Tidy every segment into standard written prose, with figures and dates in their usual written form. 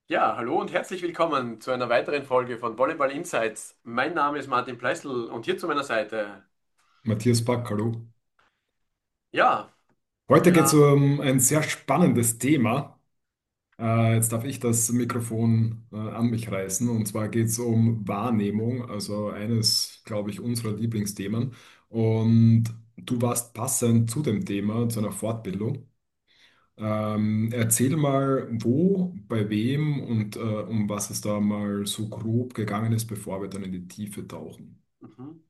Ja, hallo und herzlich willkommen zu einer weiteren Folge von Volleyball Insights. Mein Name ist Martin Pleißl und hier zu meiner Seite. Matthias Back, hallo. Ja, Heute geht es ja, um ein sehr spannendes Thema. Jetzt darf ich das Mikrofon an mich reißen. Und zwar geht es um Wahrnehmung, also eines, glaube ich, unserer Lieblingsthemen. Und du warst passend zu dem Thema, zu einer Fortbildung. Erzähl mal, wo, bei wem und um was es da mal so grob gegangen ist, bevor wir dann in die Tiefe tauchen. mhm.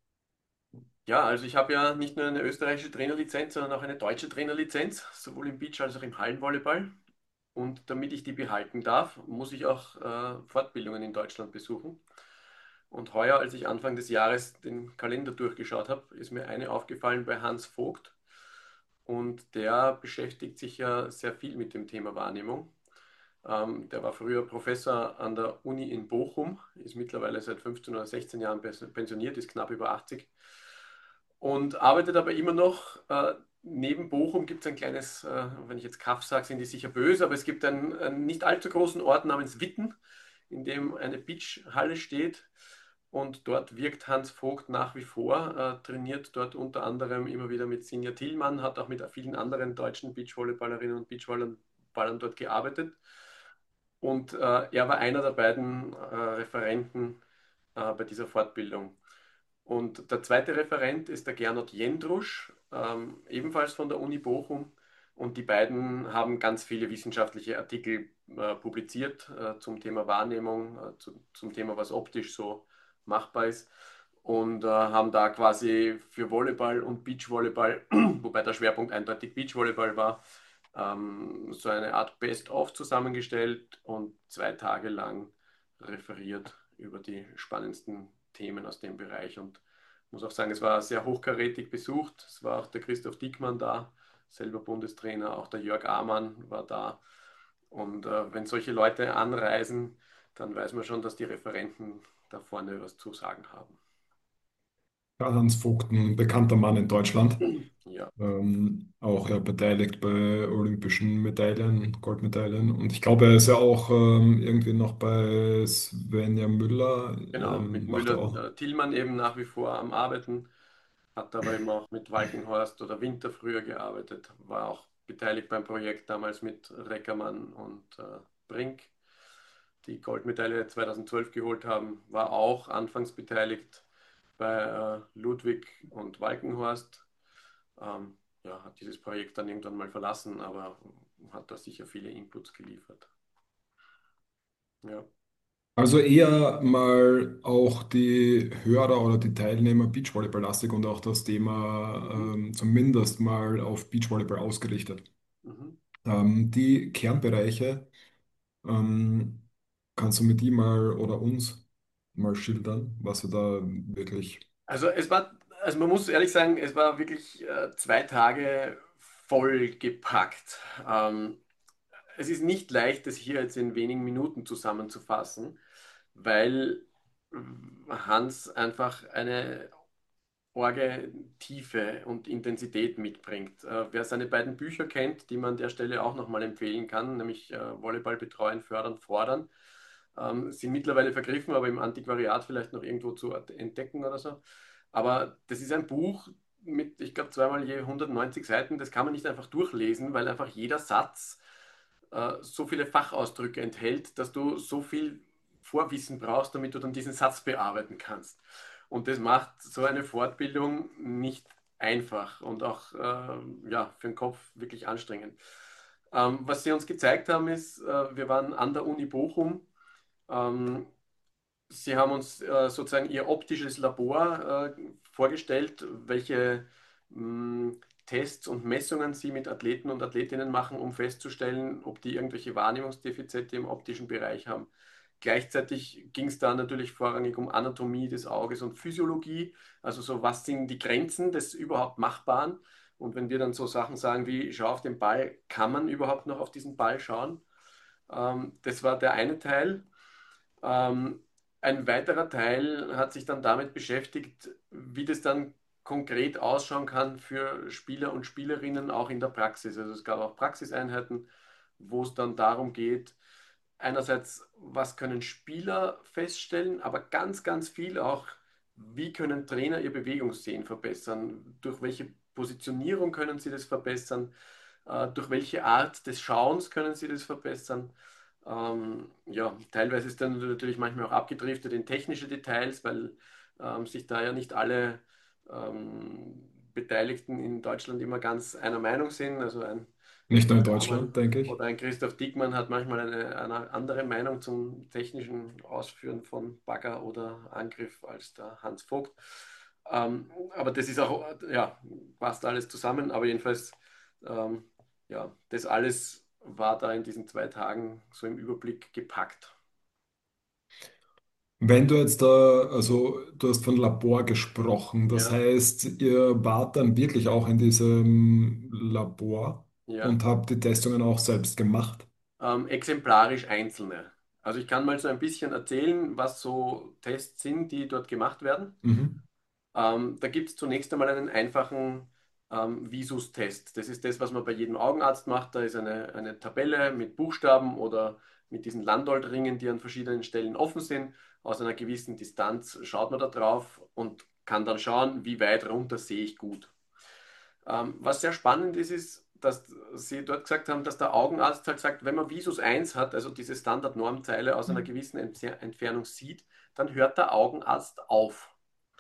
Ja, also ich habe ja nicht nur eine österreichische Trainerlizenz, sondern auch eine deutsche Trainerlizenz, sowohl im Beach als auch im Hallenvolleyball. Und damit ich die behalten darf, muss ich auch Fortbildungen in Deutschland besuchen. Und heuer, als ich Anfang des Jahres den Kalender durchgeschaut habe, ist mir eine aufgefallen bei Hans Vogt. Und der beschäftigt sich ja sehr viel mit dem Thema Wahrnehmung. Der war früher Professor an der Uni in Bochum, ist mittlerweile seit 15 oder 16 Jahren pensioniert, ist knapp über 80 und arbeitet aber immer noch. Neben Bochum gibt es ein kleines, wenn ich jetzt Kaff sage, sind die sicher böse, aber es gibt einen nicht allzu großen Ort namens Witten, in dem eine Beachhalle steht. Und dort wirkt Hans Vogt nach wie vor, trainiert dort unter anderem immer wieder mit Sinja Tillmann, hat auch mit vielen anderen deutschen Beachvolleyballerinnen und Beachvolleyballern dort gearbeitet. Und er war einer der beiden Referenten bei dieser Fortbildung. Und der zweite Referent ist der Gernot Jendrusch, ebenfalls von der Uni Bochum. Und die beiden haben ganz viele wissenschaftliche Artikel publiziert zum Thema Wahrnehmung, zum Thema, was optisch so machbar ist. Und haben da quasi für Volleyball und Beachvolleyball, wobei der Schwerpunkt eindeutig Beachvolleyball war, so eine Art Best-of zusammengestellt und 2 Tage lang referiert über die spannendsten Themen aus dem Bereich. Und ich muss auch sagen, es war sehr hochkarätig besucht. Es war auch der Christoph Diekmann da, selber Bundestrainer, auch der Jörg Amann war da. Und wenn solche Leute anreisen, dann weiß man schon, dass die Referenten da vorne was zu sagen haben. Karl-Heinz Vogt, ein bekannter Mann in Deutschland. Ja, Auch ja beteiligt bei olympischen Medaillen, Goldmedaillen. Und ich glaube, er ist ja auch irgendwie noch bei Svenja Müller, genau. Mit macht er auch. Müller-Tillmann eben nach wie vor am Arbeiten. Hat aber eben auch mit Walkenhorst oder Winter früher gearbeitet, war auch beteiligt beim Projekt damals mit Reckermann und Brink, die Goldmedaille 2012 geholt haben, war auch anfangs beteiligt bei Ludwig und Walkenhorst. Ja, hat dieses Projekt dann irgendwann mal verlassen, aber hat da sicher viele Inputs geliefert. Ja. Also eher mal auch die Hörer oder die Teilnehmer Beachvolleyball-lastig und auch das Thema Mhm. zumindest mal auf Beachvolleyball ausgerichtet. Mhm. Die Kernbereiche, ähm, kannst du mit die mal oder uns mal schildern, was wir da wirklich. Also man muss ehrlich sagen, es war wirklich 2 Tage voll gepackt. Es ist nicht leicht, das hier jetzt in wenigen Minuten zusammenzufassen, weil Hans einfach eine orge Tiefe und Intensität mitbringt. Wer seine beiden Bücher kennt, die man an der Stelle auch nochmal empfehlen kann, nämlich Volleyball betreuen, fördern, fordern, sind mittlerweile vergriffen, aber im Antiquariat vielleicht noch irgendwo zu entdecken oder so. Aber das ist ein Buch mit, ich glaube, zweimal je 190 Seiten. Das kann man nicht einfach durchlesen, weil einfach jeder Satz so viele Fachausdrücke enthält, dass du so viel Vorwissen brauchst, damit du dann diesen Satz bearbeiten kannst. Und das macht so eine Fortbildung nicht einfach und auch ja, für den Kopf wirklich anstrengend. Was sie uns gezeigt haben, ist, wir waren an der Uni Bochum. Ähm, Sie haben uns sozusagen Ihr optisches Labor vorgestellt, welche mh, Tests und Messungen Sie mit Athleten und Athletinnen machen, um festzustellen, ob die irgendwelche Wahrnehmungsdefizite im optischen Bereich haben. Gleichzeitig ging es da natürlich vorrangig um Anatomie des Auges und Physiologie, also so, was sind die Grenzen des überhaupt Machbaren? Und wenn wir dann so Sachen sagen wie, schau auf den Ball, kann man überhaupt noch auf diesen Ball schauen? Das war der eine Teil. Ähm, ein weiterer Teil hat sich dann damit beschäftigt, wie das dann konkret ausschauen kann für Spieler und Spielerinnen auch in der Praxis. Also es gab auch Praxiseinheiten, wo es dann darum geht, einerseits, was können Spieler feststellen, aber ganz, ganz viel auch, wie können Trainer ihr Bewegungssehen verbessern, durch welche Positionierung können sie das verbessern, durch welche Art des Schauens können sie das verbessern. Ja, teilweise ist dann natürlich manchmal auch abgedriftet in technische Details, weil sich da ja nicht alle Beteiligten in Deutschland immer ganz einer Meinung sind. Also ein Nicht nur in Günter Graumann Deutschland, denke ich. oder ein Christoph Diekmann hat manchmal eine andere Meinung zum technischen Ausführen von Bagger oder Angriff als der Hans Vogt. Aber das ist auch, ja, passt alles zusammen. Aber jedenfalls, ähm, ja, das alles war da in diesen 2 Tagen so im Überblick gepackt. Wenn du jetzt da, also du hast von Labor gesprochen, das Ja, heißt, ihr wart dann wirklich auch in diesem Labor ja. und habt die Testungen auch selbst gemacht. Exemplarisch einzelne. Also ich kann mal so ein bisschen erzählen, was so Tests sind, die dort gemacht werden. Mhm. Da gibt es zunächst einmal einen einfachen Visus-Test. Das ist das, was man bei jedem Augenarzt macht. Da ist eine Tabelle mit Buchstaben oder mit diesen Landolt-Ringen, die an verschiedenen Stellen offen sind. Aus einer gewissen Distanz schaut man da drauf und kann dann schauen, wie weit runter sehe ich gut. Was sehr spannend ist, ist, dass Sie dort gesagt haben, dass der Augenarzt halt sagt, wenn man Visus 1 hat, also diese Standardnormzeile aus einer gewissen Entfernung sieht, dann hört der Augenarzt auf.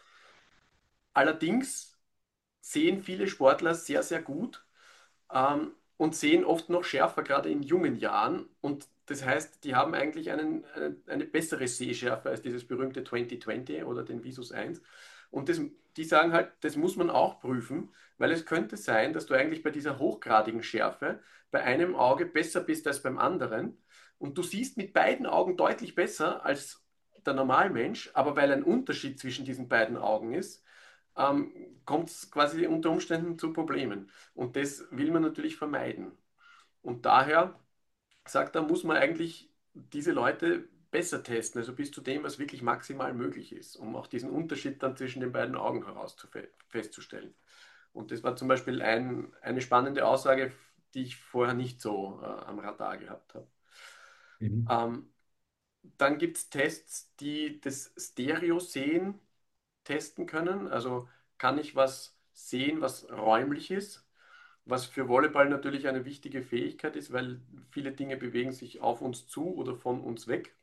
Allerdings sehen viele Sportler sehr, sehr gut und sehen oft noch schärfer, gerade in jungen Jahren. Und das heißt, die haben eigentlich eine bessere Sehschärfe als dieses berühmte 2020 oder den Visus 1. Und die sagen halt, das muss man auch prüfen, weil es könnte sein, dass du eigentlich bei dieser hochgradigen Schärfe bei einem Auge besser bist als beim anderen. Und du siehst mit beiden Augen deutlich besser als der Normalmensch, aber weil ein Unterschied zwischen diesen beiden Augen ist, kommt es quasi unter Umständen zu Problemen. Und das will man natürlich vermeiden. Und daher sagt er, muss man eigentlich diese Leute besser testen, also bis zu dem, was wirklich maximal möglich ist, um auch diesen Unterschied dann zwischen den beiden Augen festzustellen. Und das war zum Beispiel eine spannende Aussage, die ich vorher nicht so am Radar gehabt habe. Mhm. Ähm, Dann gibt es Tests, die das Stereo-Sehen testen können. Also kann ich was sehen, was räumlich ist, was für Volleyball natürlich eine wichtige Fähigkeit ist, weil viele Dinge bewegen sich auf uns zu oder von uns weg.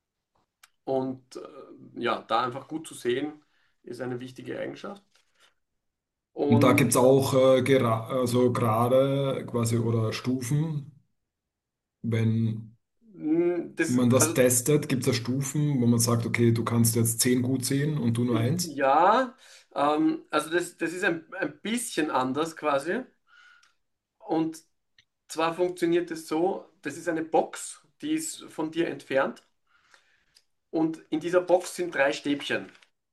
Und ja, da einfach gut zu sehen, ist eine wichtige Eigenschaft. Und da gibt es Und auch also Grade quasi oder Stufen, wenn man das also testet, gibt es da Stufen, wo man sagt, okay, du kannst jetzt 10 gut sehen und du nur eins. ja, also das ist ein bisschen anders quasi. Und zwar funktioniert es so, das ist eine Box, die ist von dir entfernt. Und in dieser Box sind 3 Stäbchen.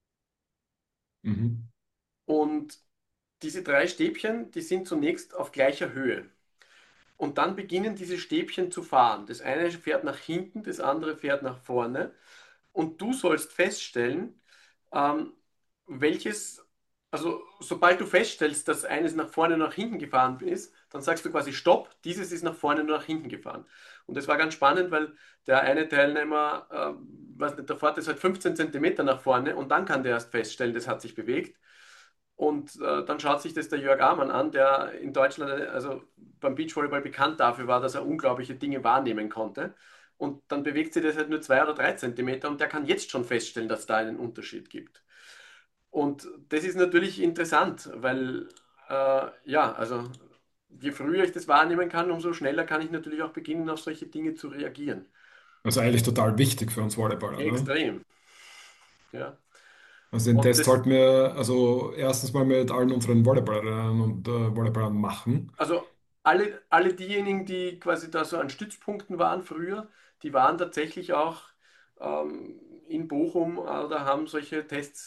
Mhm. Und diese 3 Stäbchen, die sind zunächst auf gleicher Höhe. Und dann beginnen diese Stäbchen zu fahren. Das eine fährt nach hinten, das andere fährt nach vorne. Und du sollst feststellen, ähm, welches, also sobald du feststellst, dass eines nach vorne und nach hinten gefahren ist, dann sagst du quasi Stopp, dieses ist nach vorne und nach hinten gefahren. Und das war ganz spannend, weil der eine Teilnehmer, weiß nicht, der fährt das halt 15 Zentimeter nach vorne und dann kann der erst feststellen, das hat sich bewegt. Und dann schaut sich das der Jörg Amann an, der in Deutschland, also beim Beachvolleyball bekannt dafür war, dass er unglaubliche Dinge wahrnehmen konnte. Und dann bewegt sich das halt nur 2 oder 3 Zentimeter und der kann jetzt schon feststellen, dass es da einen Unterschied gibt. Und das ist natürlich interessant, weil ja, also je früher ich das wahrnehmen kann, umso schneller kann ich natürlich auch beginnen, auf solche Dinge zu reagieren. Also eigentlich total wichtig für uns Volleyballer, ne? Extrem, ja. Also den Und Test das, sollten wir also erstens mal mit allen unseren Volleyballerinnen und Volleyballern machen. also alle diejenigen, die quasi da so an Stützpunkten waren früher, die waren tatsächlich auch in Bochum oder haben solche Tests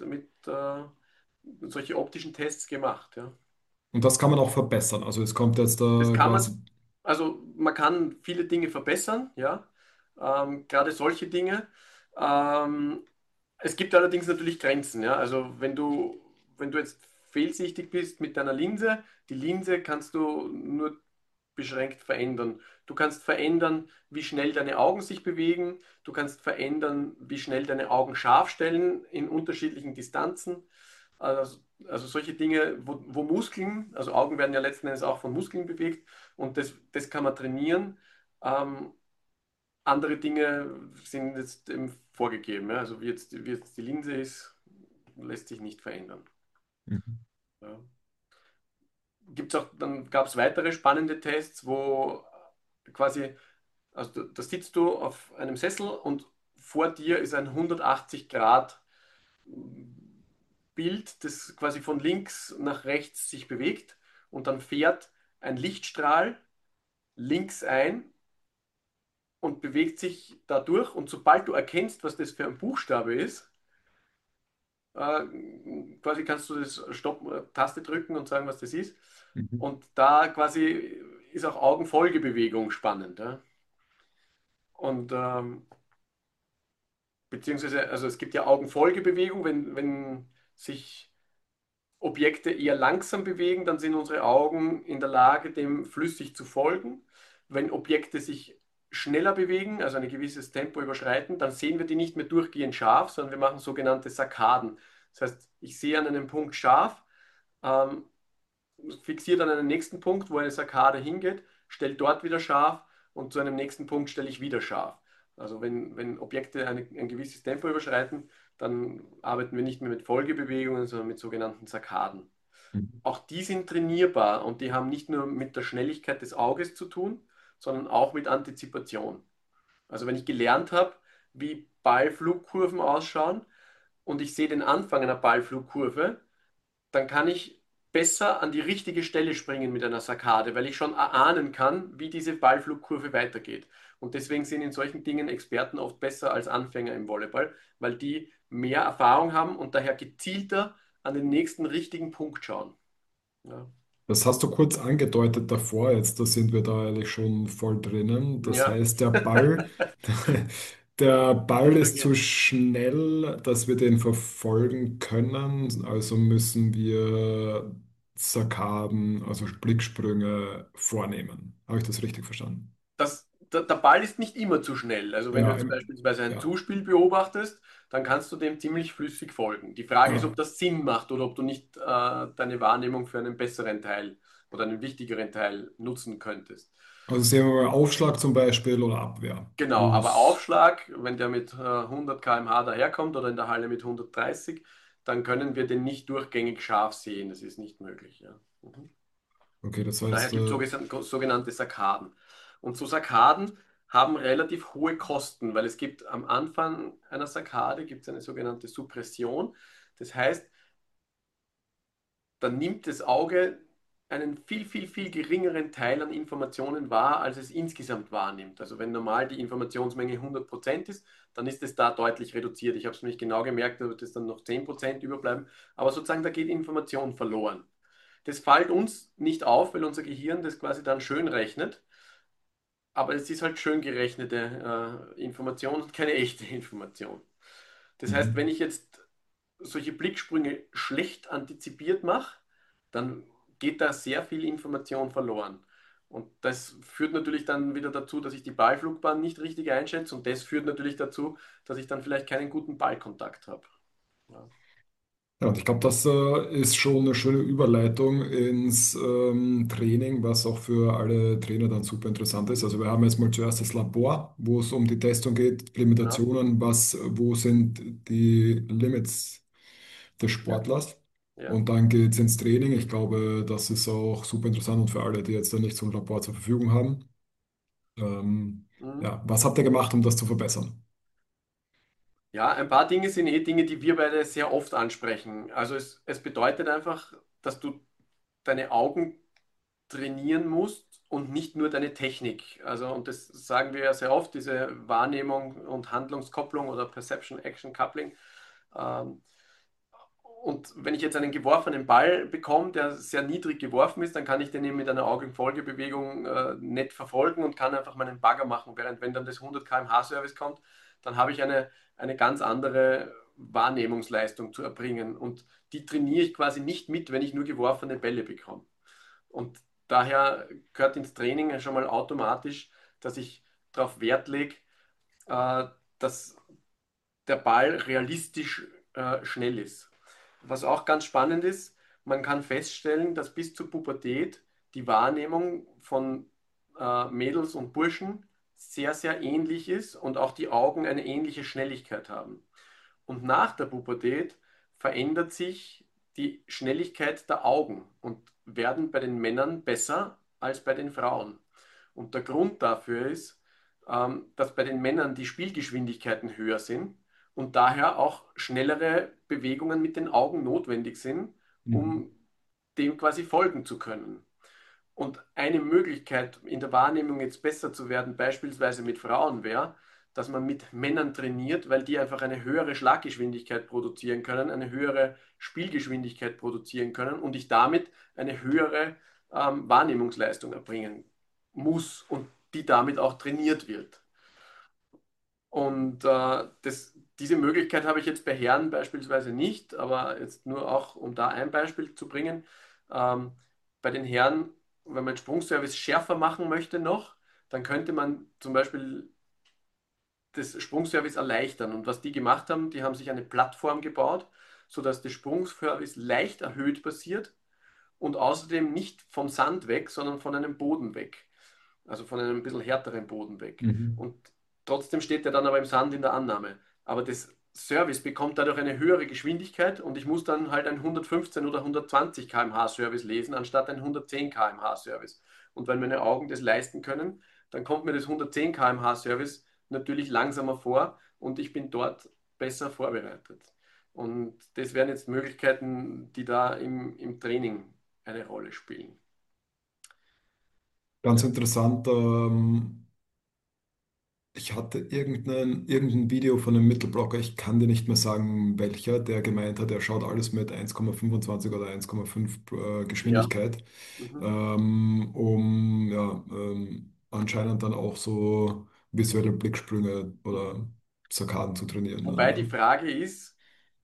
solche optischen Tests gemacht, ja. Und das kann man auch verbessern. Also es kommt jetzt Das kann man, quasi. also man kann viele Dinge verbessern, ja, gerade solche Dinge. Ähm, Es gibt allerdings natürlich Grenzen, ja. Also wenn du jetzt fehlsichtig bist mit deiner Linse, die Linse kannst du nur beschränkt verändern. Du kannst verändern, wie schnell deine Augen sich bewegen. Du kannst verändern, wie schnell deine Augen scharf stellen in unterschiedlichen Distanzen. Also solche Dinge, wo Muskeln, also Augen werden ja letzten Endes auch von Muskeln bewegt und das kann man trainieren. Ähm, Andere Dinge sind jetzt eben vorgegeben. Ja? Also wie jetzt die Linse ist, lässt sich nicht verändern. Mhm. Ja. Dann gab es weitere spannende Tests, wo quasi, also da sitzt du auf einem Sessel und vor dir ist ein 180 Grad Bild, das quasi von links nach rechts sich bewegt und dann fährt ein Lichtstrahl links ein und bewegt sich dadurch und sobald du erkennst, was das für ein Buchstabe ist, quasi kannst du das Stopp-Taste drücken und sagen, was das ist. Mhm. Und da quasi ist auch Augenfolgebewegung spannend. Ja? Und beziehungsweise, also es gibt ja Augenfolgebewegung, wenn sich Objekte eher langsam bewegen, dann sind unsere Augen in der Lage, dem flüssig zu folgen. Wenn Objekte sich schneller bewegen, also ein gewisses Tempo überschreiten, dann sehen wir die nicht mehr durchgehend scharf, sondern wir machen sogenannte Sarkaden. Das heißt, ich sehe an einem Punkt scharf, ähm, fixiere dann einen nächsten Punkt, wo eine Saccade hingeht, stelle dort wieder scharf und zu einem nächsten Punkt stelle ich wieder scharf. Also wenn Objekte ein gewisses Tempo überschreiten, dann arbeiten wir nicht mehr mit Folgebewegungen, sondern mit sogenannten Sarkaden. Mhm. Auch die sind trainierbar und die haben nicht nur mit der Schnelligkeit des Auges zu tun, sondern auch mit Antizipation. Also wenn ich gelernt habe, wie Ballflugkurven ausschauen und ich sehe den Anfang einer Ballflugkurve, dann kann ich besser an die richtige Stelle springen mit einer Saccade, weil ich schon erahnen kann, wie diese Ballflugkurve weitergeht. Und deswegen sind in solchen Dingen Experten oft besser als Anfänger im Volleyball, weil die mehr Erfahrung haben und daher gezielter an den nächsten richtigen Punkt schauen. Ja, Das hast du kurz angedeutet davor, jetzt da sind wir da eigentlich schon voll drinnen. Das ja. heißt, der Ball, der Ball Nicht ist zu vergessen. schnell, dass wir den verfolgen können. Also müssen wir Saccaden, also Blicksprünge vornehmen. Habe ich das richtig verstanden? Der Ball ist nicht immer zu schnell. Also wenn du Ja, jetzt beispielsweise ein ja. Zuspiel beobachtest, dann kannst du dem ziemlich flüssig folgen. Die Frage ist, ob Ah, das Sinn macht oder ob du nicht deine Wahrnehmung für einen besseren Teil oder einen wichtigeren Teil nutzen könntest. also sehen wir mal Aufschlag zum Beispiel oder Abwehr. Genau, aber Wo's, Aufschlag, wenn der mit 100 km/h daherkommt oder in der Halle mit 130, dann können wir den nicht durchgängig scharf sehen. Das ist nicht möglich. Ja. Mhm. okay, das Daher heißt, gibt es sogenannte Sarkaden. Und so Sarkaden haben relativ hohe Kosten, weil es gibt am Anfang einer Sarkade gibt es eine sogenannte Suppression. Das heißt, dann nimmt das Auge einen viel geringeren Teil an Informationen wahr, als es insgesamt wahrnimmt. Also wenn normal die Informationsmenge 100% ist, dann ist es da deutlich reduziert. Ich habe es mir nicht genau gemerkt, da wird es dann noch 10% überbleiben. Aber sozusagen, da geht Information verloren. Das fällt uns nicht auf, weil unser Gehirn das quasi dann schön rechnet. Aber es ist halt schön gerechnete Information und keine echte Information. Das heißt, wenn mhm. ich jetzt solche Blicksprünge schlecht antizipiert mache, dann geht da sehr viel Information verloren. Und das führt natürlich dann wieder dazu, dass ich die Ballflugbahn nicht richtig einschätze und das führt natürlich dazu, dass ich dann vielleicht keinen guten Ballkontakt habe. Ja. Ja, und ich glaube, das ist schon eine schöne Überleitung ins Training, was auch für alle Trainer dann super interessant ist. Also wir haben jetzt mal zuerst das Labor, wo es um die Testung geht, Genau. Limitationen, wo sind die Limits des Ja. Sportlers. Ja. Und dann geht es ins Training. Ich glaube, das ist auch super interessant und für alle, die jetzt dann nicht so ein Labor zur Verfügung haben. Mhm. Ja, was habt ihr gemacht, um das zu verbessern? Ja, ein paar Dinge sind eh Dinge, die wir beide sehr oft ansprechen. Also es bedeutet einfach, dass du deine Augen trainieren musst und nicht nur deine Technik. Also, und das sagen wir ja sehr oft, diese Wahrnehmung und Handlungskopplung oder Perception-Action Coupling. Ähm, und wenn ich jetzt einen geworfenen Ball bekomme, der sehr niedrig geworfen ist, dann kann ich den eben mit einer Augenfolgebewegung nett verfolgen und kann einfach meinen Bagger machen. Während wenn dann das 100 km/h Service kommt, dann habe ich eine ganz andere Wahrnehmungsleistung zu erbringen. Und die trainiere ich quasi nicht mit, wenn ich nur geworfene Bälle bekomme. Und daher gehört ins Training schon mal automatisch, dass ich darauf Wert lege, äh, dass der Ball realistisch schnell ist. Was auch ganz spannend ist, man kann feststellen, dass bis zur Pubertät die Wahrnehmung von Mädels und Burschen sehr, sehr ähnlich ist und auch die Augen eine ähnliche Schnelligkeit haben. Und nach der Pubertät verändert sich die Schnelligkeit der Augen und werden bei den Männern besser als bei den Frauen. Und der Grund dafür ist, dass bei den Männern die Spielgeschwindigkeiten höher sind und daher auch schnellere Bewegungen mit den Augen notwendig sind, Mhm. um dem quasi folgen zu können. Und eine Möglichkeit in der Wahrnehmung jetzt besser zu werden, beispielsweise mit Frauen, wäre, dass man mit Männern trainiert, weil die einfach eine höhere Schlaggeschwindigkeit produzieren können, eine höhere Spielgeschwindigkeit produzieren können und ich damit eine höhere Wahrnehmungsleistung erbringen muss und die damit auch trainiert wird. Und diese Möglichkeit habe ich jetzt bei Herren beispielsweise nicht, aber jetzt nur auch, um da ein Beispiel zu bringen. Ähm, Bei den Herren, wenn man Sprungservice schärfer machen möchte noch, dann könnte man zum Beispiel das Sprungservice erleichtern. Und was die gemacht haben, die haben sich eine Plattform gebaut, sodass der Sprungservice leicht erhöht passiert und außerdem nicht vom Sand weg, sondern von einem Boden weg. Also von einem ein bisschen härteren Boden weg. Mhm. Und trotzdem steht er dann aber im Sand in der Annahme. Aber das Service bekommt dadurch eine höhere Geschwindigkeit und ich muss dann halt ein 115 oder 120 km/h Service lesen, anstatt ein 110 km/h Service. Und wenn meine Augen das leisten können, dann kommt mir das 110 km/h Service natürlich langsamer vor und ich bin dort besser vorbereitet. Und das wären jetzt Möglichkeiten, die da im Training eine Rolle spielen. Ganz Ja, interessant. Ich hatte irgendein Video von einem Mittelblocker, ich kann dir nicht mehr sagen, welcher, der gemeint hat, er schaut alles mit 1,25 oder 1,5 ja. Geschwindigkeit, Mhm. um ja, anscheinend dann auch so visuelle Blicksprünge Mhm. oder Sakaden zu trainieren. Wobei die Frage ist,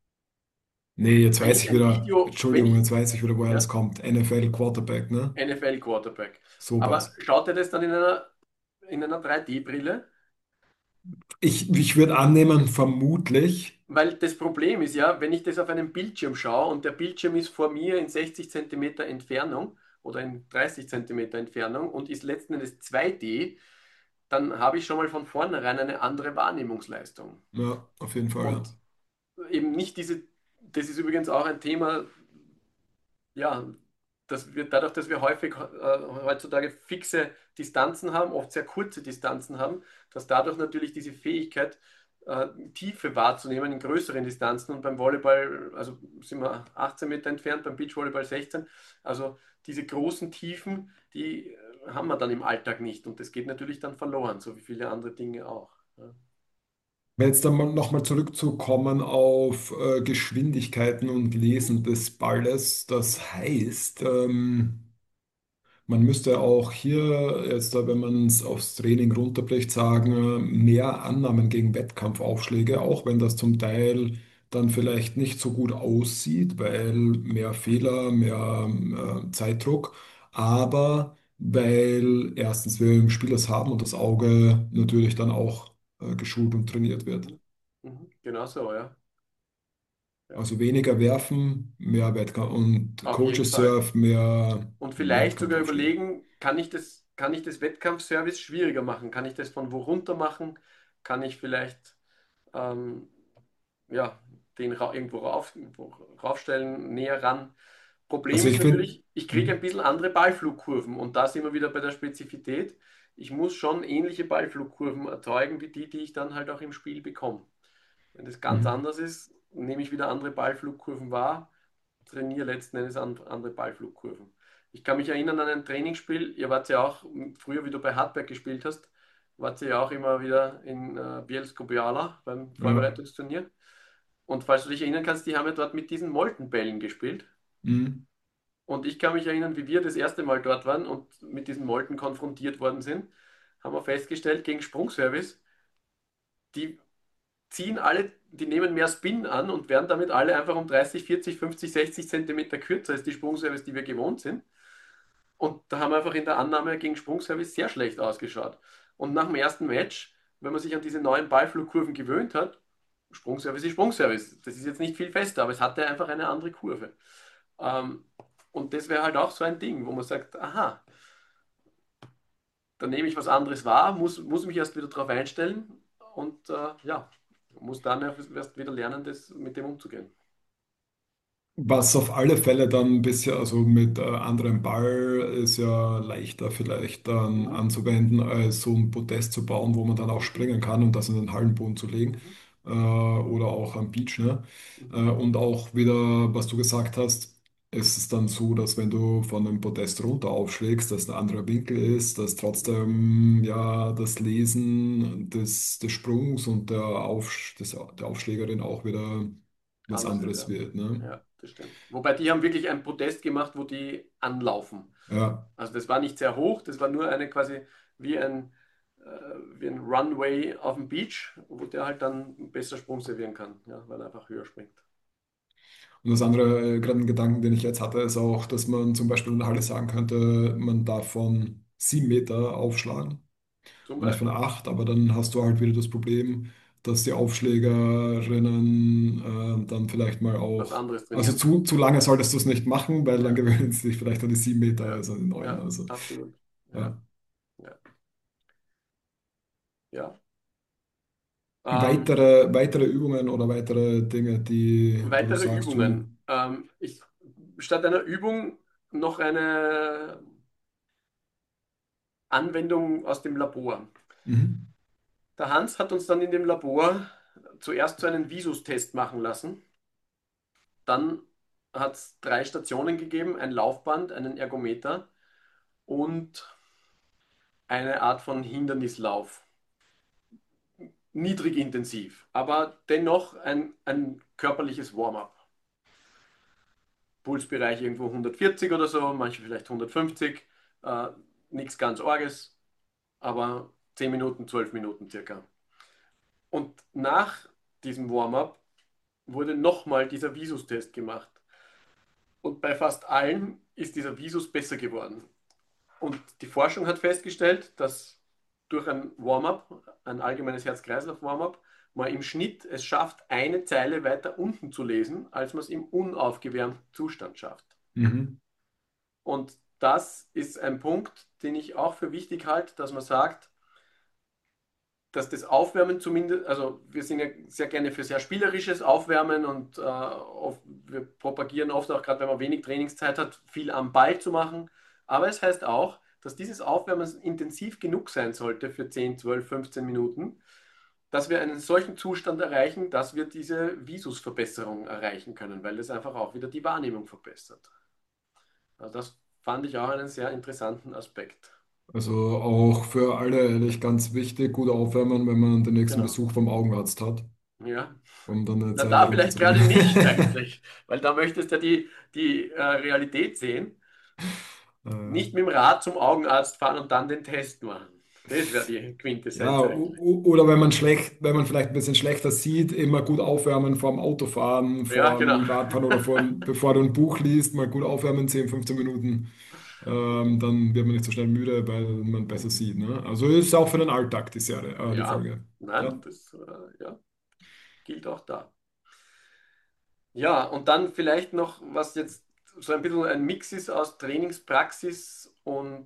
Nee, jetzt wenn weiß ich ich ein wieder, Video, wenn Entschuldigung, ich, jetzt weiß ich wieder, woher das ja, kommt. NFL Quarterback, ne? NFL Quarterback. Aber Sowas. schaut er das dann in einer 3D-Brille? Ich würde annehmen, vermutlich. Weil das Problem ist ja, wenn ich das auf einem Bildschirm schaue und der Bildschirm ist vor mir in 60 Zentimeter Entfernung oder in 30 Zentimeter Entfernung und ist letzten Endes 2D, dann habe ich schon mal von vornherein eine andere Wahrnehmungsleistung. Ja, auf jeden Fall, ja. Und eben nicht das ist übrigens auch ein Thema, ja, dass wir dadurch, dass wir häufig heutzutage fixe Distanzen haben, oft sehr kurze Distanzen haben, dass dadurch natürlich diese Fähigkeit, Tiefe wahrzunehmen in größeren Distanzen und beim Volleyball, also sind wir 18 Meter entfernt, beim Beachvolleyball 16, also diese großen Tiefen, die haben wir dann im Alltag nicht und das geht natürlich dann verloren, so wie viele andere Dinge auch. Ja. Jetzt einmal nochmal zurückzukommen auf Geschwindigkeiten und Mhm. Lesen des Balles. Das heißt, man müsste auch hier jetzt, wenn man es aufs Training runterbricht, sagen, mehr Annahmen gegen Wettkampfaufschläge, auch wenn das zum Teil dann vielleicht nicht so gut aussieht, weil mehr Fehler, mehr Zeitdruck, aber weil erstens wir im Spiel das haben und das Auge natürlich dann auch geschult und trainiert wird. Mhm. Mhm. Genau so, ja. Ja. Also weniger werfen, mehr Wettkampf und Auf jeden Coaches Fall. Surf, mehr Und vielleicht sogar Wettkampfaufschläge. überlegen, kann ich das Wettkampfservice schwieriger machen? Kann ich das von wo runter machen? Kann ich vielleicht ähm, ja, den irgendwo raufstellen, näher ran? Problem Also ist ich finde, natürlich, ich kriege ein bisschen andere Ballflugkurven und da sind wir wieder bei der Spezifität. Ich muss schon ähnliche Ballflugkurven erzeugen wie die, die ich dann halt auch im Spiel bekomme. Wenn das ganz anders ist, nehme ich wieder andere Ballflugkurven wahr, trainiere letzten Endes andere Ballflugkurven. Ich kann mich erinnern an ein Trainingsspiel, ihr wart ja auch, früher wie du bei Hartberg gespielt hast, wart ihr ja auch immer wieder in Bielsko-Biała beim ja. Vorbereitungsturnier. Und falls du dich erinnern kannst, die haben ja dort mit diesen Moltenbällen gespielt. Mhm. Und ich kann mich erinnern, wie wir das erste Mal dort waren und mit diesen Molten konfrontiert worden sind, haben wir festgestellt, gegen Sprungservice, die ziehen alle, die nehmen mehr Spin an und werden damit alle einfach um 30, 40, 50, 60 Zentimeter kürzer als die Sprungservice, die wir gewohnt sind. Und da haben wir einfach in der Annahme gegen Sprungservice sehr schlecht ausgeschaut. Und nach dem ersten Match, wenn man sich an diese neuen Ballflugkurven gewöhnt hat, Sprungservice ist Sprungservice. Das ist jetzt nicht viel fester, aber es hatte einfach eine andere Kurve. Ähm, und das wäre halt auch so ein Ding, wo man sagt, aha, da nehme ich was anderes wahr, muss mich erst wieder darauf einstellen und ja, muss dann erst wieder lernen, das, mit dem umzugehen. Was auf alle Fälle dann ein bisschen, also mit anderem Ball ist ja leichter vielleicht dann Mhm. anzuwenden, als so ein Podest zu bauen, wo man dann auch Mhm. springen kann und das in den Hallenboden zu legen Mhm. oder auch am Beach, ne? Mhm. Und auch wieder, was du gesagt hast, ist es dann so, dass wenn du von einem Podest runter aufschlägst, dass ein anderer Winkel ist, dass Mhm. trotzdem ja das Lesen des Sprungs und der Aufschlägerin auch wieder was Anders wird, anderes ja. wird, ne? Ja, das stimmt. Wobei die haben wirklich ein Podest gemacht, wo die anlaufen. Ja. Also das war nicht sehr hoch, das war nur eine quasi wie ein, wie ein Runway auf dem Beach, wo der halt dann besser Sprung servieren kann, ja, weil er einfach höher springt. Und das andere, gerade ein Gedanken, den ich jetzt hatte, ist auch, dass man zum Beispiel in der Halle sagen könnte, man darf von 7 Meter aufschlagen Zum und nicht von Beispiel. 8, aber dann hast du halt wieder das Problem, dass die Aufschlägerinnen dann vielleicht mal Was auch, anderes also trainieren. zu lange solltest du es nicht machen, weil dann Ja, gewöhnen sie sich vielleicht an die 7 Meter ja, als an die 9. ja, Also, absolut. Ja, ja. ja, ja. Ähm, Weitere Übungen oder weitere Dinge, wo du weitere sagst, Übungen. Statt einer Übung noch eine Anwendung aus dem Labor. mhm, Der Hans hat uns dann in dem Labor zuerst so einen Visus-Test machen lassen. Dann hat es 3 Stationen gegeben, ein Laufband, einen Ergometer und eine Art von Hindernislauf. Niedrig intensiv, aber dennoch ein körperliches Warm-up. Pulsbereich irgendwo 140 oder so, manche vielleicht 150. Äh, Nichts ganz Arges, aber 10 Minuten, 12 Minuten circa. Und nach diesem Warm-up wurde nochmal dieser Visus-Test gemacht. Und bei fast allen ist dieser Visus besser geworden. Und die Forschung hat festgestellt, dass durch ein Warm-up, ein allgemeines Herz-Kreislauf-Warm-up, man im Schnitt es schafft, eine Zeile weiter unten zu lesen, als man es im unaufgewärmten Zustand schafft. mhm, Und das ist ein Punkt, den ich auch für wichtig halte, dass man sagt, dass das Aufwärmen zumindest, also wir sind ja sehr gerne für sehr spielerisches Aufwärmen und wir propagieren oft auch, gerade wenn man wenig Trainingszeit hat, viel am Ball zu machen. Aber es heißt auch, dass dieses Aufwärmen intensiv genug sein sollte für 10, 12, 15 Minuten, dass wir einen solchen Zustand erreichen, dass wir diese Visusverbesserung erreichen können, weil das einfach auch wieder die Wahrnehmung verbessert. Also das fand ich auch einen sehr interessanten Aspekt. also auch für alle eigentlich ganz wichtig, gut aufwärmen, wenn man den nächsten Genau. Besuch vom Augenarzt hat, Ja. um dann eine Na, Zeile da vielleicht gerade nicht runterzubringen. eigentlich, weil da möchtest du ja die Realität sehen. Äh, Nicht mit dem Rad zum Augenarzt fahren und dann den Test machen. Das wäre die ja, Quintessenz eigentlich. oder wenn man vielleicht ein bisschen schlechter sieht, immer gut aufwärmen vorm Autofahren, Ja, genau. vorm Radfahren oder bevor du ein Buch liest, mal gut aufwärmen, 10, 15 Minuten. Dann wird man nicht so schnell müde, weil man besser sieht. Ne? Also ist auch für den Alltag die Serie, die Ja, Folge. nein, Ja. das ja, gilt auch da. Ja, und dann vielleicht noch, was jetzt so ein bisschen ein Mix ist aus Trainingspraxis und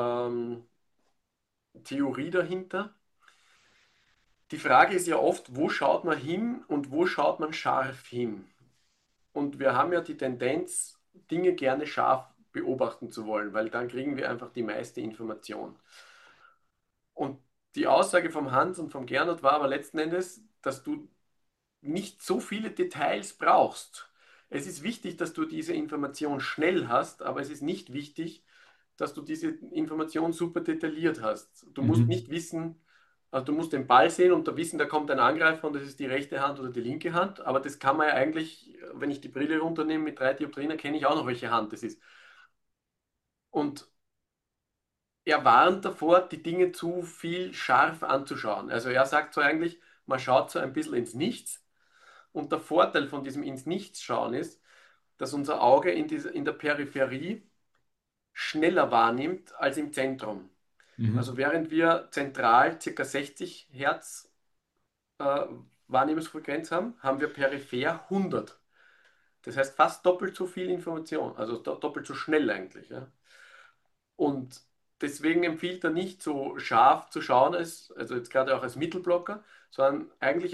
Theorie dahinter. Die Frage ist ja oft, wo schaut man hin und wo schaut man scharf hin? Und wir haben ja die Tendenz, Dinge gerne scharf beobachten zu wollen, weil dann kriegen wir einfach die meiste Information. Und die Aussage vom Hans und vom Gernot war aber letzten Endes, dass du nicht so viele Details brauchst. Es ist wichtig, dass du diese Information schnell hast, aber es ist nicht wichtig, dass du diese Information super detailliert hast. Du musst Mhm. nicht wissen, also du musst den Ball sehen und da wissen, da kommt ein Angreifer und das ist die rechte Hand oder die linke Hand, aber das kann man ja eigentlich, wenn ich die Brille runternehme mit 3 Dioptrien, kenne ich auch noch, welche Hand das ist. Und er warnt davor, die Dinge zu viel scharf anzuschauen. Also er sagt so eigentlich, man schaut so ein bisschen ins Nichts. Und der Vorteil von diesem ins Nichts schauen ist, dass unser Auge in der Peripherie schneller wahrnimmt als im Zentrum. Also Mhm. während wir zentral ca. 60 Hertz äh, Wahrnehmungsfrequenz haben, haben wir peripher 100. Das heißt fast doppelt so viel Information, also doppelt so schnell eigentlich. Ja? Und deswegen empfiehlt er nicht so scharf zu schauen, also jetzt gerade auch als Mittelblocker, sondern eigentlich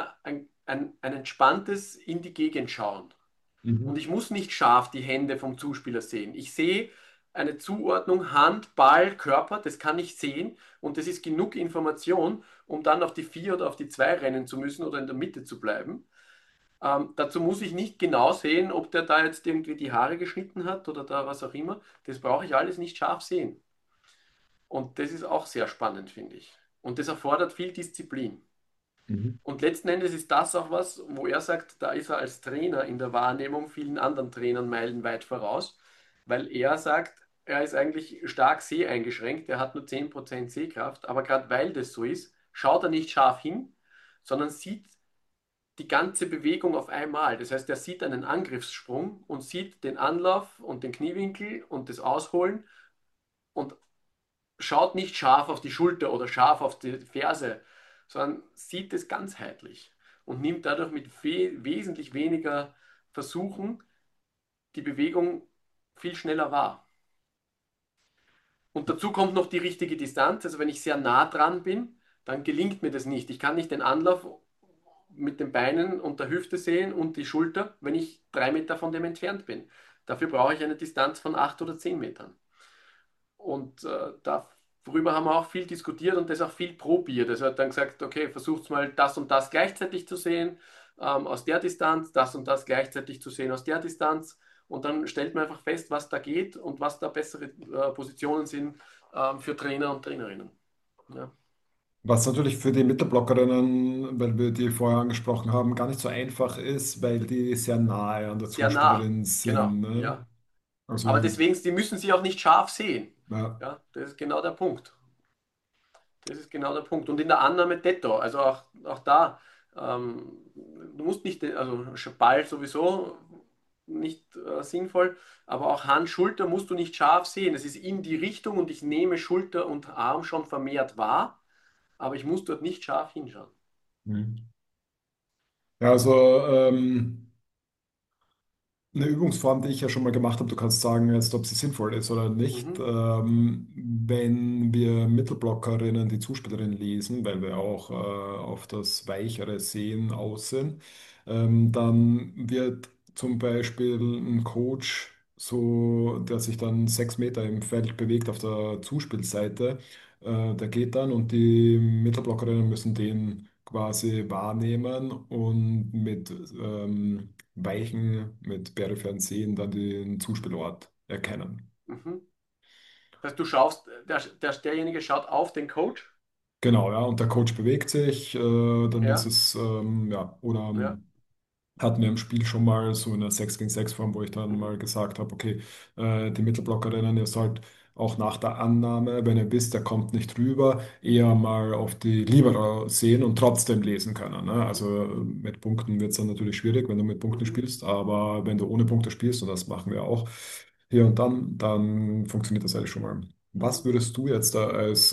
ein entspanntes in die Gegend schauen. Und Mhm. ich muss nicht scharf die Hände vom Zuspieler sehen. Ich sehe eine Zuordnung Hand, Ball, Körper, das kann ich sehen und das ist genug Information, um dann auf die 4 oder auf die 2 rennen zu müssen oder in der Mitte zu bleiben. Dazu muss ich nicht genau sehen, ob der da jetzt irgendwie die Haare geschnitten hat oder da was auch immer. Das brauche ich alles nicht scharf sehen. Und das ist auch sehr spannend, finde ich. Und das erfordert viel Disziplin. Mhm. Und letzten Endes ist das auch was, wo er sagt, da ist er als Trainer in der Wahrnehmung vielen anderen Trainern meilenweit voraus, weil er sagt, er ist eigentlich stark seheingeschränkt, er hat nur 10% Sehkraft, aber gerade weil das so ist, schaut er nicht scharf hin, sondern sieht die ganze Bewegung auf einmal. Das heißt, er sieht einen Angriffssprung und sieht den Anlauf und den Kniewinkel und das Ausholen und schaut nicht scharf auf die Schulter oder scharf auf die Ferse, sondern sieht es ganzheitlich und nimmt dadurch mit wesentlich weniger Versuchen die Bewegung viel schneller wahr. Und dazu kommt noch die richtige Distanz. Also wenn ich sehr nah dran bin, dann gelingt mir das nicht. Ich kann nicht den Anlauf mit den Beinen und der Hüfte sehen und die Schulter, wenn ich 3 Meter von dem entfernt bin. Dafür brauche ich eine Distanz von 8 oder 10 Metern. Und darüber haben wir auch viel diskutiert und das auch viel probiert. Also er hat dann gesagt, okay, versucht mal das und das gleichzeitig zu sehen aus der Distanz, das und das gleichzeitig zu sehen aus der Distanz. Und dann stellt man einfach fest, was da geht und was da bessere Positionen sind für Trainer und Trainerinnen. Ja. Was natürlich für die Mittelblockerinnen, weil wir die vorher angesprochen haben, gar nicht so einfach ist, weil die sehr nahe an der Sehr nah, Zuspielerin genau, sind. Ne? ja. Aber Also, deswegen, die müssen sie auch nicht scharf sehen. ja. Ja, das ist genau der Punkt. Das ist genau der Punkt. Und in der Annahme detto, also auch da, du musst nicht, also Ball sowieso nicht sinnvoll, aber auch Hand, Schulter musst du nicht scharf sehen. Es ist in die Richtung und ich nehme Schulter und Arm schon vermehrt wahr, aber ich muss dort nicht scharf hinschauen. Mhm. Ja, also eine Übungsform, die ich ja schon mal gemacht habe, du kannst sagen jetzt, ob sie sinnvoll ist oder nicht. Mhm, Wenn wir Mittelblockerinnen, die Zuspielerin lesen, weil wir auch auf das weichere Sehen aus sind, dann wird zum Beispiel ein Coach so, der sich dann 6 Meter im Feld bewegt auf der Zuspielseite, der geht dann und die Mittelblockerinnen müssen den quasi wahrnehmen und mit Weichen mit peripheren Sehen dann den Zuspielort erkennen. mhm. Das heißt, du schaust, derjenige schaut auf den Coach. Genau, ja, und der Coach bewegt sich, dann ist Ja, es, ja, oder ja. hatten wir im Spiel schon mal so eine 6 gegen 6 Form, wo ich dann Mhm, mal gesagt habe, okay, die Mittelblockerinnen, ihr sollt auch nach der Annahme, wenn ihr wisst, der kommt nicht rüber, eher mal auf die Libero sehen und trotzdem lesen können. Ne? mhm, Also mit Punkten wird es dann natürlich schwierig, wenn du mit Punkten mhm, spielst, aber wenn du ohne Punkte spielst, und das machen wir auch hier und dann funktioniert das eigentlich schon mal. Was mhm. würdest du jetzt da als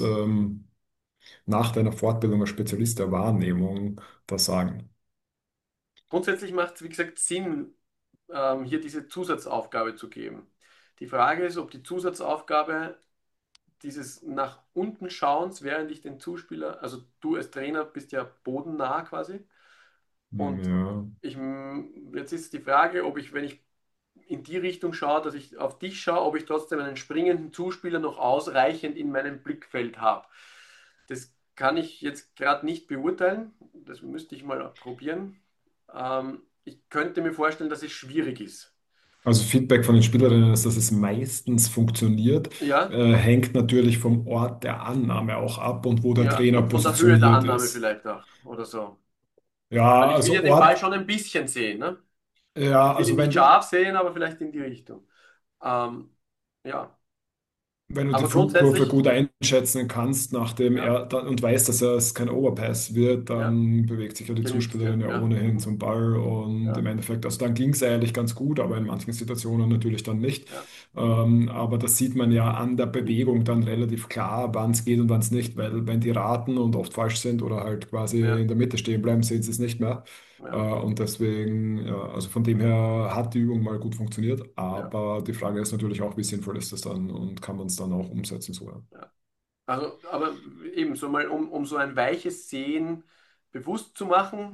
nach deiner Fortbildung als Spezialist der Wahrnehmung da sagen? Grundsätzlich macht es, wie gesagt, Sinn, hier diese Zusatzaufgabe zu geben. Die Frage ist, ob die Zusatzaufgabe dieses nach unten Schauens, während ich den Zuspieler, also du als Trainer bist ja bodennah quasi. Und Ja. jetzt ist die Frage, ob ich, wenn ich in die Richtung schaue, dass ich auf dich schaue, ob ich trotzdem einen springenden Zuspieler noch ausreichend in meinem Blickfeld habe. Das kann ich jetzt gerade nicht beurteilen. Das müsste ich mal probieren. Ich könnte mir vorstellen, dass es schwierig ist. Also Feedback von den Spielerinnen ist, dass es meistens funktioniert, Ja, hängt natürlich vom Ort der Annahme auch ab und wo der ja, Trainer und von der Höhe der positioniert Annahme ist. vielleicht auch oder so. Weil Ja, ich will ja also den Ball Ort, schon ein bisschen sehen, ne? ja, Ich will ihn also nicht wenn du, scharf sehen, aber vielleicht in die Richtung. Ähm, ja, wenn du die Aber Flugkurve grundsätzlich, gut einschätzen kannst ja, und weißt, dass es kein Overpass wird, ja, dann bewegt sich ja die genügt's Zuspielerin dir. ja Ja, ohnehin zum Ball und ja, im Endeffekt, also dann ging es eigentlich ganz gut, aber in manchen Situationen natürlich dann nicht. ja, Aber das sieht man ja an der Bewegung dann relativ klar, wann es geht und wann es nicht, weil wenn die raten und oft falsch sind oder halt quasi ja, in der Mitte stehen bleiben, sehen sie es nicht mehr. ja, Und deswegen, ja, also von dem her hat die Übung mal gut funktioniert, ja, aber die Frage ist natürlich auch, wie sinnvoll ist das dann und kann man es dann auch umsetzen so. Ja. ja. Also, aber eben so mal, um so ein weiches Sehen bewusst zu machen,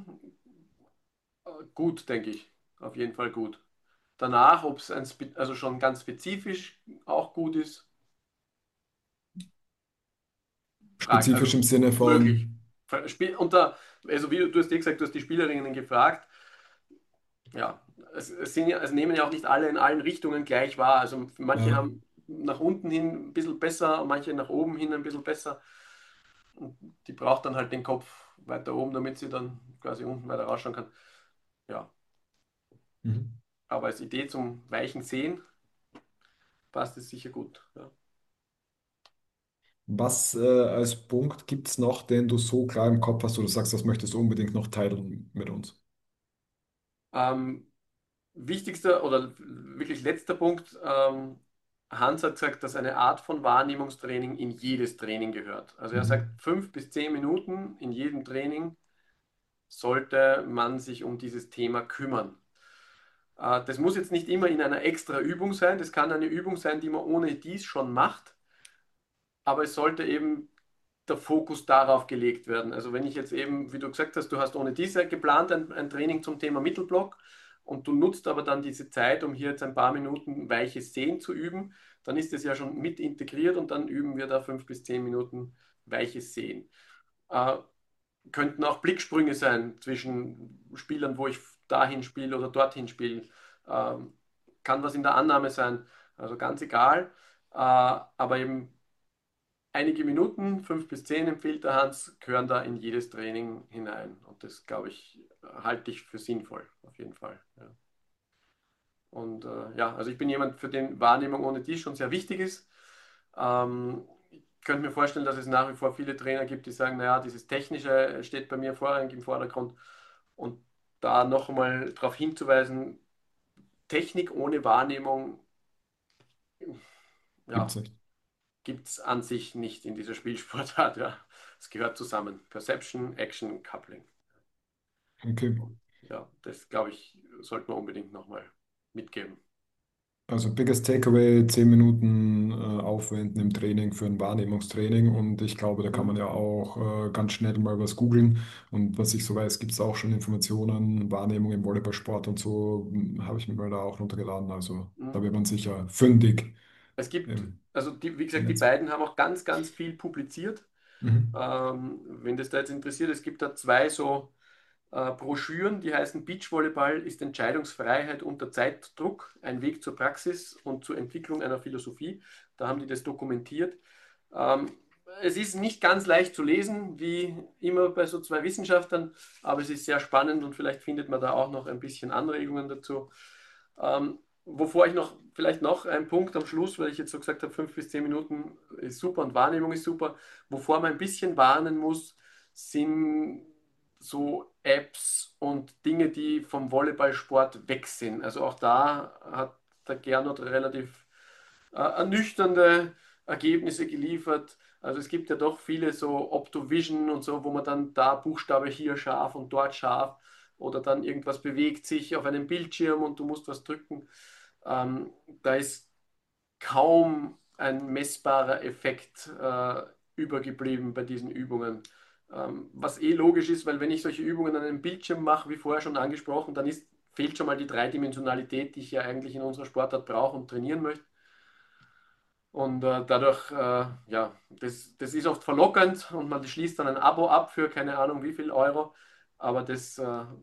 gut, denke ich. Auf jeden Fall gut. Danach, ob es also schon ganz spezifisch auch gut ist, Spezifisch also im Sinne möglich. von, Also wie du hast ja gesagt, du hast die Spielerinnen gefragt. Ja, es nehmen ja auch nicht alle in allen Richtungen gleich wahr. Also manche ja. haben nach unten hin ein bisschen besser, manche nach oben hin ein bisschen besser. Und die braucht dann halt den Kopf weiter oben, damit sie dann quasi unten weiter rausschauen kann. Ja, Mhm. aber als Idee zum weichen Sehen passt es sicher gut. Ja. Was als Punkt gibt es noch, den du so klar im Kopf hast, wo du sagst, das möchtest du unbedingt noch teilen mit uns? Ähm, Wichtigster oder wirklich letzter Punkt. Hans hat gesagt, dass eine Art von Wahrnehmungstraining in jedes Training gehört. Also er sagt, Mhm. 5 bis 10 Minuten in jedem Training sollte man sich um dieses Thema kümmern. Das muss jetzt nicht immer in einer extra Übung sein. Das kann eine Übung sein, die man ohne dies schon macht. Aber es sollte eben der Fokus darauf gelegt werden. Also wenn ich jetzt eben, wie du gesagt hast, du hast ohne diese geplant ein Training zum Thema Mittelblock und du nutzt aber dann diese Zeit, um hier jetzt ein paar Minuten weiches Sehen zu üben, dann ist es ja schon mit integriert und dann üben wir da 5 bis 10 Minuten weiches Sehen. Äh, Könnten auch Blicksprünge sein zwischen Spielern, wo ich dahin spiele oder dorthin spiele. Ähm, Kann was in der Annahme sein, also ganz egal. Aber eben einige Minuten, 5 bis 10 empfiehlt der Hans, gehören da in jedes Training hinein. Und das, glaube ich, halte ich für sinnvoll, auf jeden Fall. Ja. Und ja, also ich bin jemand, für den Wahrnehmung ohne die schon sehr wichtig ist. Ich könnte mir vorstellen, dass es nach wie vor viele Trainer gibt, die sagen, naja, dieses Technische steht bei mir vorrangig im Vordergrund. Und da noch einmal darauf hinzuweisen, Technik ohne Wahrnehmung, Gibt's ja, nicht. gibt es an sich nicht in dieser Spielsportart. Ja. Es gehört zusammen. Perception, Action, Coupling. Okay. Und ja, das glaube ich, sollte man unbedingt nochmal mitgeben. Also biggest Takeaway, 10 Minuten aufwenden im Training für ein Wahrnehmungstraining und ich glaube, da kann man Mhm. ja auch ganz schnell mal was googeln und was ich so weiß, gibt es auch schon Informationen, Wahrnehmung im Volleyballsport und so, habe ich mir mal da auch runtergeladen, also da Mhm. wird man sicher fündig Es gibt, im also wie gesagt, die Netz. beiden haben auch ganz, ganz viel publiziert. Mhm. Wenn das da jetzt interessiert, es gibt da zwei so Broschüren, die heißen Beachvolleyball ist Entscheidungsfreiheit unter Zeitdruck, ein Weg zur Praxis und zur Entwicklung einer Philosophie. Da haben die das dokumentiert. Ähm, Es ist nicht ganz leicht zu lesen, wie immer bei so zwei Wissenschaftlern, aber es ist sehr spannend und vielleicht findet man da auch noch ein bisschen Anregungen dazu. Wovor ich noch, vielleicht noch ein Punkt am Schluss, weil ich jetzt so gesagt habe, 5 bis 10 Minuten ist super und Wahrnehmung ist super. Wovor man ein bisschen warnen muss, sind so Apps und Dinge, die vom Volleyballsport weg sind. Also auch da hat der Gernot relativ ernüchternde Ergebnisse geliefert. Also es gibt ja doch viele so Optovision und so, wo man dann da Buchstabe hier scharf und dort scharf oder dann irgendwas bewegt sich auf einem Bildschirm und du musst was drücken. Da ist kaum ein messbarer Effekt übergeblieben bei diesen Übungen. Was eh logisch ist, weil wenn ich solche Übungen an einem Bildschirm mache, wie vorher schon angesprochen, dann fehlt schon mal die Dreidimensionalität, die ich ja eigentlich in unserer Sportart brauche und trainieren möchte. Und dadurch, ja, das ist oft verlockend und man schließt dann ein Abo ab für keine Ahnung wie viel Euro, aber das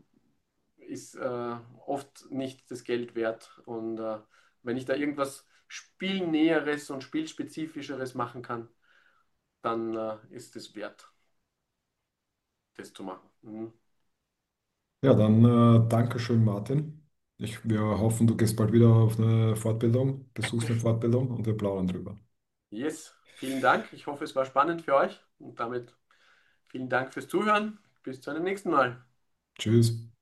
ist oft nicht das Geld wert. Und wenn ich da irgendwas Spielnäheres und Spielspezifischeres machen kann, dann ist es wert, das zu machen. Mhm. Ja, dann Dankeschön, Martin. Wir hoffen, du gehst bald wieder auf eine Fortbildung, besuchst eine Fortbildung und wir plaudern drüber. Yes, vielen Dank. Ich hoffe, es war spannend für euch und damit vielen Dank fürs Zuhören. Bis zu einem nächsten Mal. Tschüss.